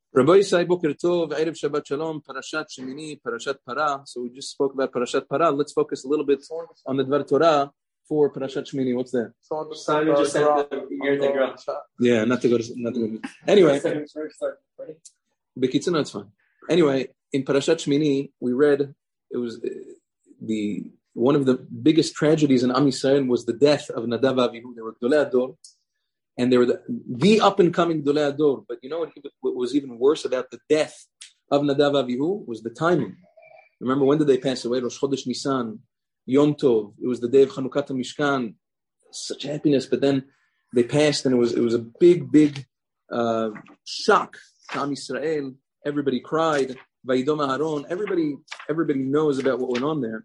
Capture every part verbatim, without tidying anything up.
Rabbi Yisai Boker Tov, Erev Shabbat Shalom, Parashat Shemini, Parashat Para. So we just spoke about Parashat Para. Let's focus a little bit on the Dvar Torah for Parashat Shemini. What's that? Simon just said the year Yeah, not to go to not to go. Anyway, Bekitzin, no, it's fine. Anyway, in Parashat Shemini, we read it was the one of the biggest tragedies in Am Yisrael was the death of Nadav Avihu. They were Gdolei Ador. And they were the, the up-and-coming Gdolei Ador. But you know what, what was even worse about the death of Nadav Avihu was the timing. Remember, when did they pass away? Rosh Chodesh Nisan, Yom Tov. It was the day of Chanukat HaMishkan. Such happiness. But then they passed, and it was it was a big, big uh, shock to Am Yisrael. Everybody cried. Vayidom Aharon. Everybody, everybody knows about what went on there.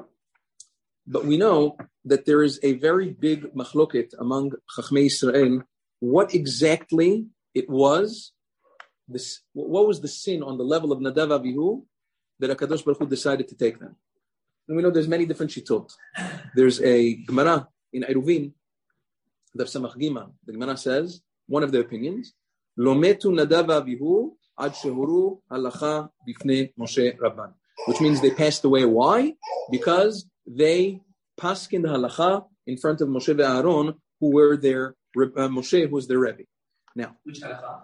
But we know that there is a very big machloket among Chachmei Yisrael. What exactly it was, this, what was the sin on the level of Nadav Avihu that HaKadosh Baruch Hu decided to take them? And we know there's many different shitot. There's a Gemara in Eruvin, Daf Samach Gima. The Gemara says, one of the opinions, Lo metu Nadav Avihu ad shehuru halacha bifnei Moshe Rabban. Which means they passed away. Why? Because they paskin the halacha in front of Moshe and Aaron, who were their uh, Moshe, who was their Rebbe. Now, which halacha?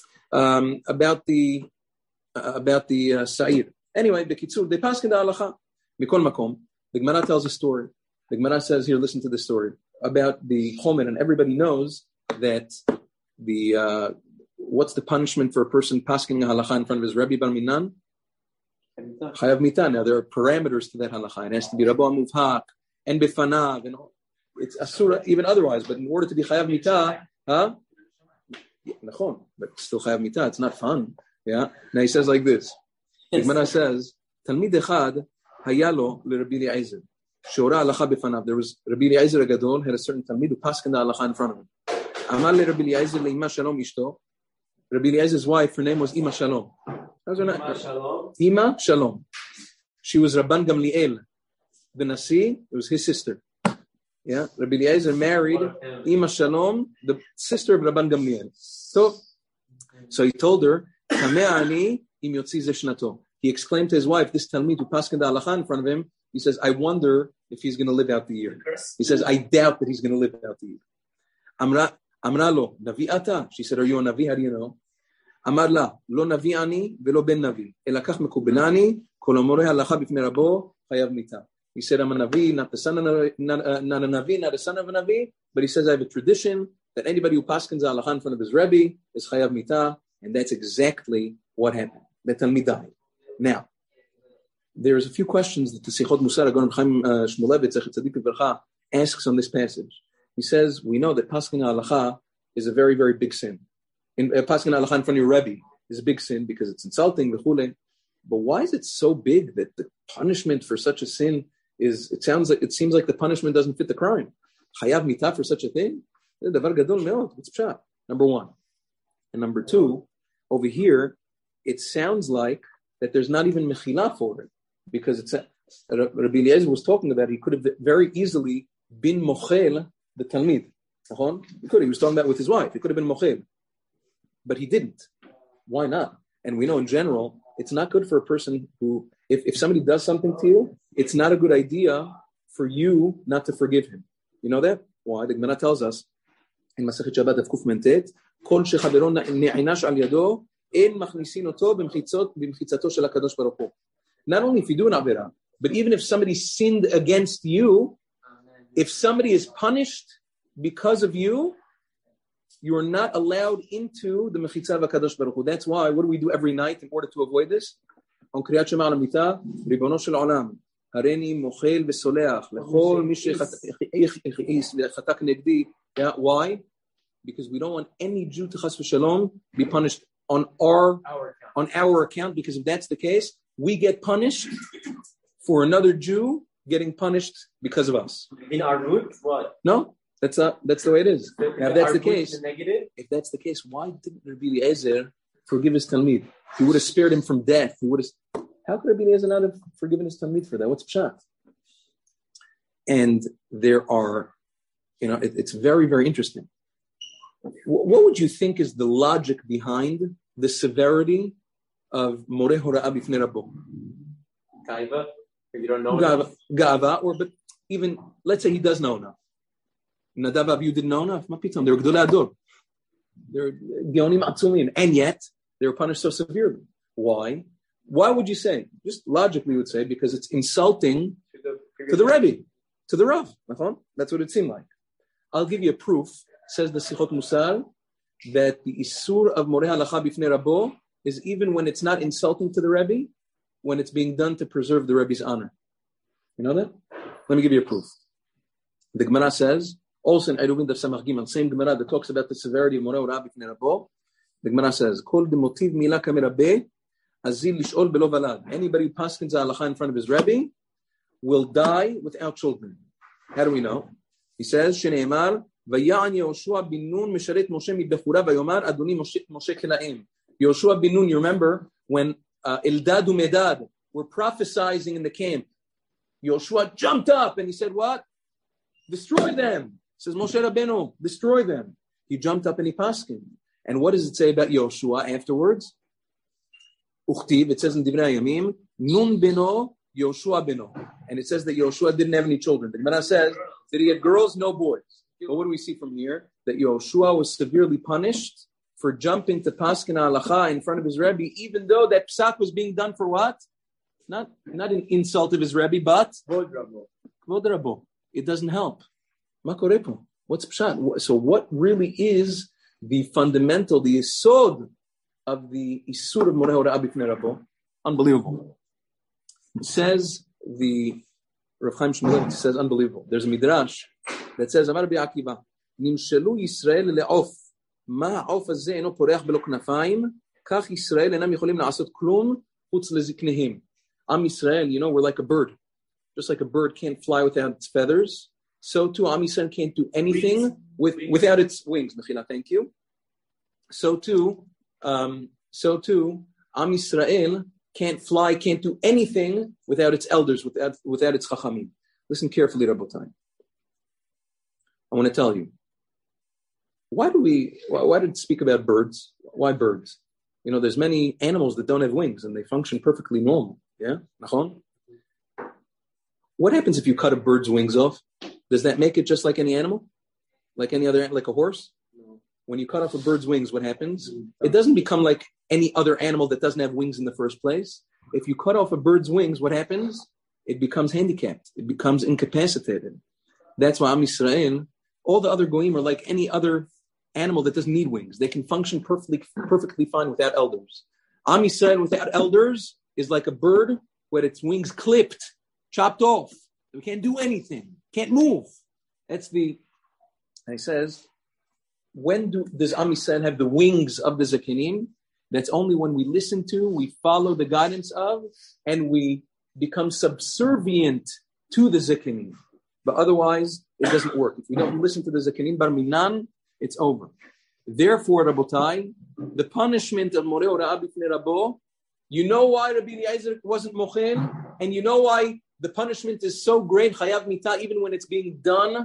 Um, about the uh, about the uh, Sa'ir. Anyway, Bekitzur, they paskin the halacha. Mikol makom. The Gemara tells a story. The Gemara says here, listen to the story about the Chomer, and everybody knows that the uh, what's the punishment for a person paskin the halacha in front of his Rebbe Bar Minan? Chayav Mita. Now there are parameters to that halacha. It has to be Rabba Muvhak and Bifanav, and it's Asura even otherwise. But in order to be Chayav Mita, huh? Yeah, but still Chayav Mita. It's not fun. Yeah. Now he says like this. The Gemara says, Talmid Echad Hayalo le Rabbi Eliezer. Shora halacha bifanav. There was Rabbi Eliezer Gadol had a certain Talmid who paskin the halacha in front of him. Amar le Rabbi Eliezer le Ima Shalom Ishto. Rabbi Eliezer's wife, her name was Ima Shalom. Ima Shalom. Ima Shalom. She was Rabban Gamliel the Nasi. It was his sister. Yeah, Rabbi Eliezer married Ima Shalom, the sister of Rabban Gamliel. So, so he told her, He exclaimed to his wife, this Talmid who paskin the halacha in front of him, he says, I wonder if he's going to live out the year. He says, I doubt that he's going to live out the year. Amra, Amra lo, Navi ata. She said, are you a Navi? How do you know? אמר לה, לא נביא אני ולא בן נביא, אלא כך מקובלני, כל המורה הלכה בפני רבו, חייב מיתה. He said, I'm a Navi, not the son of a, not, uh, not a Navi, not a son of a Navi, but he says, I have a tradition that anybody who paskins halacha in front of his Rebbe is chayav mita, and that's exactly what happened. The Talmid died. Now, there's a few questions that the Sichot Musar, Agon Chaim Shmulevitz, Echet Tzadik V'Bercha, asks on this passage. He says, we know that paskin halacha is a very, very big sin. In uh, paskin halacha in front of your Rebbe is a big sin because it's insulting, v'chule. But why is it so big that the punishment for such a sin is? It sounds like it seems like the punishment doesn't fit the crime. Chayav mita for such a thing? Davar gadol meod. What's pshat? Number one, and number two, over here, it sounds like that there's not even mechila for it because it's a, Rabbi Eliezer was talking about. He could have very easily been mochel the talmid. He could. He was talking about with his wife. He could have been mochel. But he didn't. Why not? And we know in general, it's not good for a person who, if, if somebody does something to you, it's not a good idea for you not to forgive him. You know that? Why? The Gemara tells us in Masechet Shabbat Daf Kuf Mentet, Kol shechavero ne'inash al yado, en machnisin oto b'mchitzato shel HaKadosh Baruch Hu. Not only if you do an avera, but even if somebody sinned against you, if somebody is punished because of you, you are not allowed into the Mechitzah of HaKadosh Baruch Hu. That's why, what do we do every night in order to avoid this? On Kriyat Shema al Amita, Ribono Shel Olam, Hareni Mochel V'Soleach, Lechol Mi Shechatak Negdi. Why? Because we don't want any Jew to Chas V'Shalom be punished on our, our on our account, because if that's the case, we get punished for another Jew getting punished because of us. In our root, what? No. That's not, that's the way it is. Now, if that's the case, the if that's the case, why didn't Rabbi Eliezer forgive his Talmid? He would have spared him from death. He would have. How could Rabbi Eliezer not have forgiven his Talmid for that? What's pshat? And there are, you know, it, it's very, very interesting. W- what would you think is the logic behind the severity of Moreh Hora'ah Bifnei Rabbo. Gaiva, if you don't know Gava, enough. Gava, or but even, let's say he does know enough. Nadav Avihu didn't know enough. Mapitam, they're Gdolei Ador. They're Geonim Atzumim, and yet they were punished so severely. Why? Why would you say? Just logically, you would say because it's insulting to the Rebbe, to the Rav. That's what it seemed like. I'll give you a proof. Says the Sichot Musar that the Isur of Moreh Halacha Bifnei Rabbo is even when it's not insulting to the Rebbe, when it's being done to preserve the Rebbe's honor. You know that? Let me give you a proof. The Gemara says, also in Eruvin Daf Samach Gimel, same Gemara that talks about the severity of Moreh Halacha Bifnei Rabbo. The Gemara says, Kol demotiv mila kamerabe, azil lish'ol belo valad. Anybody who paskins halacha in front of his Rebbe will die without children. How do we know? He says, Shene'emar, Vaya'an Yehoshua bin Nun misharet Moshe midbechura vayomar Adoni Moshe Kelaim. Yehoshua bin Nun, you remember when uh, Eldad u'Medad were prophesying in the camp. Yehoshua jumped up and he said, what? Destroy them. Says Moshe Rabbeinu, destroy them. He jumped up and he paskined. And what does it say about Yehoshua afterwards? Uchtiv, it says in Divrei Yamim, Nun beno, Yehoshua beno. And it says that Yehoshua didn't have any children. The Gemara says that he had girls, no boys. But what do we see from here? That Yehoshua was severely punished for jumping to Paskin Halacha in front of his Rebbe, even though that psak was being done for what? Not, not an insult of his Rebbe, but Kvod Rabbo. It doesn't help. Ma korepo? What's pshat? So what really is the fundamental, the yesod of the Isur of Moreh Hora'ah Bifnei Rabbo? Unbelievable. It says the Rav Chaim Shmulevitz says unbelievable. There's a midrash that says, Amar Rabbi Akiva, Nimshelu Yisrael le'of, ma ha'of hazeh eno poreach belo knafayim, kach Yisrael enam yicholim la'asot klum chutz leziknehim. Am Yisrael, you know, we're like a bird. Just like a bird can't fly without its feathers, so too Am Yisrael can't do anything with, without its wings. Mechila, thank you. So too, um, so too, Am Yisrael can't fly, can't do anything without its elders, without without its chachamim. Listen carefully, Rabotai. I want to tell you, why do we, why, why did it speak about birds? Why birds? You know, there's many animals that don't have wings and they function perfectly normal. Yeah? Nachon? What happens if you cut a bird's wings off? Does that make it just like any animal? Like any other, like a horse? No. When you cut off a bird's wings, what happens? It doesn't become like any other animal that doesn't have wings in the first place. If you cut off a bird's wings, what happens? It becomes handicapped. It becomes incapacitated. That's why Am Yisrael, all the other goyim are like any other animal that doesn't need wings. They can function perfectly, perfectly fine without elders. Am Yisrael without elders is like a bird with its wings clipped, chopped off. We can't do anything. Can't move. That's the, and he says, when do, does Am Yisrael have the wings of the Zakinim? That's only when we listen to, we follow the guidance of, and we become subservient to the Zakinim. But otherwise, it doesn't work. If we don't listen to the Zakinim Bar Minan, it's over. Therefore, Rabotai, the punishment of Moreh Hora'ah Bifnei Rabbo, you know why Rabbi Eliezer wasn't mochen, and you know why the punishment is so great, Chayav Mitah, even when it's being done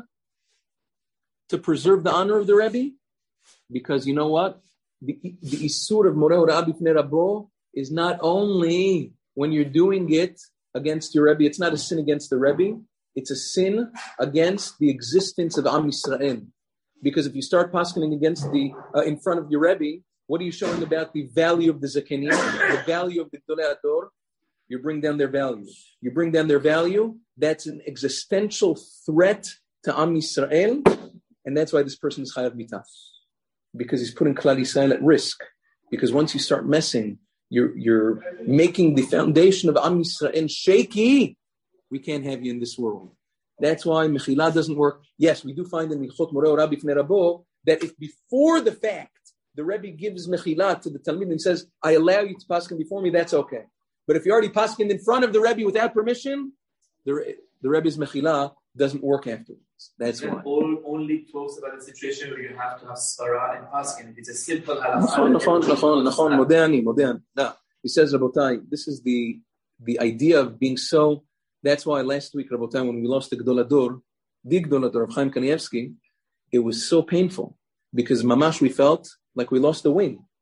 to preserve the honor of the Rebbe? Because you know what? The, the Isur of Moreh Hora'ah Bifnei Rabbo is not only when you're doing it against your Rebbe, it's not a sin against the Rebbe, it's a sin against the existence of Am Yisrael. Because if you start paskening against the, uh, in front of your Rebbe, what are you showing about the value of the Zakenim, the value of the Gdolei Ador? You bring down their value. You bring down their value, that's an existential threat to Am Yisrael, and that's why this person is Chayav Mitah. Because he's putting Klal Yisrael at risk. Because once you start messing, you're, you're making the foundation of Am Yisrael shaky. We can't have you in this world. That's why Mechila doesn't work. Yes, we do find in Milchot Moreh Hora'ah Bifnei Rabbo that if before the fact the Rebbe gives Mechila to the Talmid and says, I allow you to paskin before me, that's okay. But if you already paskin in front of the Rebbe without permission, the, the Rebbe's Mechila doesn't work afterwards. That's why. All only talks about the situation where you have to have Svara and paskin. It's a simple halacha. Nachon, nachon, nachon, nachon, modani, modani. Now, he says, Rabotai, this is the, the idea of being so. That's why last week, Rabotai, when we lost the Gdolei Ador, the Gdolei Ador of Chaim Kanievsky, it was so painful because mamash we felt like we lost the wing.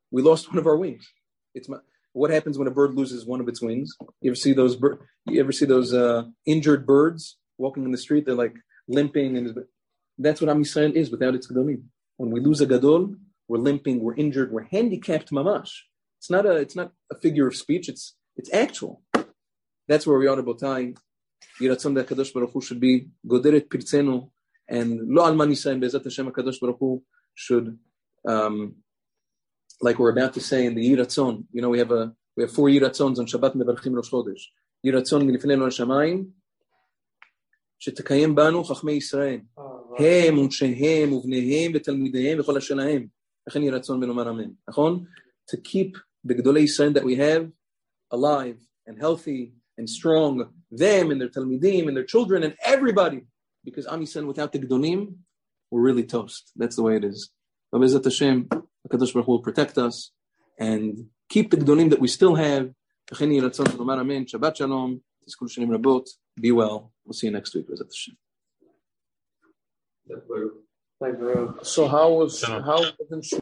we lost one of our wings. It's my, what happens when a bird loses one of its wings? You ever see those bir- you ever see those uh, injured birds walking in the street? They're like limping, and that's what Am Yisrael is without its Gedolim. When we lose a Gadol, we're limping, we're injured, we're handicapped mamash. It's not a it's not a figure of speech, it's it's actual. That's where we are about time. Yiratzon that Kadosh Baruch Hu should be Goderet Pirtzenu, and Lo Alman Yisrael Be'ezat Hashem Kadosh Baruch Hu should um, like we're about to say in the Yiratzon, you know, we have a we have four Yiratzons on Shabbat Mevarchim Rosh Chodesh. Yiratzon Milifnei Shamayim שתקיים בנו חכמי ישראל, הם ונשיהם ובניהם ותלמידיהם וכל אשר להם. לכן יהי רצון ונאמר אמן. נכון? To keep the גדולי ישראל that we have alive and healthy and strong, them and their תלמידים and their children and everybody. Because Am Yisrael without the גדולים, we're really toast. That's the way it is. ובעזרת השם, הקדוש ברוך הוא will protect us and keep the גדולים that we still have. לכן יהי רצון ונאמר אמן. שבת שלום. תזכו לשנים רבות. Be well. We'll see you next week. So how was how wasn't